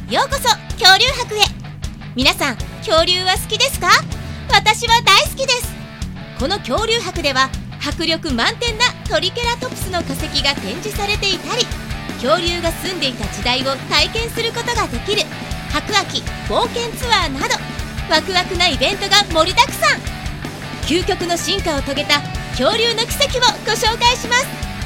ようこそ恐竜博へ。皆さん、恐竜は好きですか？私は大好きです。この恐竜博では迫力満点なトリケラトプスの化石が展示されていたり、恐竜が住んでいた時代を体験することができる博秋冒険ツアーなど、ワクワクなイベントが盛りだくさん。究極の進化を遂げた恐竜の奇跡をご紹介します。